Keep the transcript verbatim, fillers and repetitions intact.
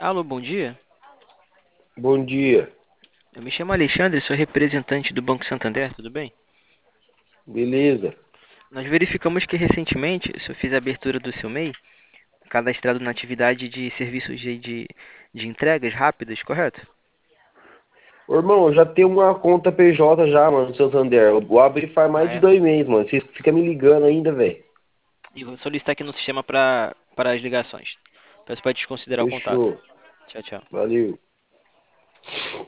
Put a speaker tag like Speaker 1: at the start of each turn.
Speaker 1: Alô, bom dia.
Speaker 2: Bom dia,
Speaker 1: Eu me chamo Alexandre, sou representante do Banco Santander, tudo bem?
Speaker 2: beleza?
Speaker 1: Nós verificamos que recentemente o senhor fez a abertura do seu MEI, cadastrado na atividade de serviços de, de, de entregas rápidas, correto?
Speaker 2: Ô, irmão, eu já tenho uma conta P J já, mano, no Santander. Eu abri faz
Speaker 1: Ah,
Speaker 2: mais de
Speaker 1: é?
Speaker 2: dois meses, mano. Vocês ficam me ligando ainda, velho.
Speaker 1: E vou solicitar aqui no sistema para para as ligações. Peço para desconsiderar o contato.
Speaker 2: Fechou.
Speaker 1: Tchau, tchau.
Speaker 2: Valeu.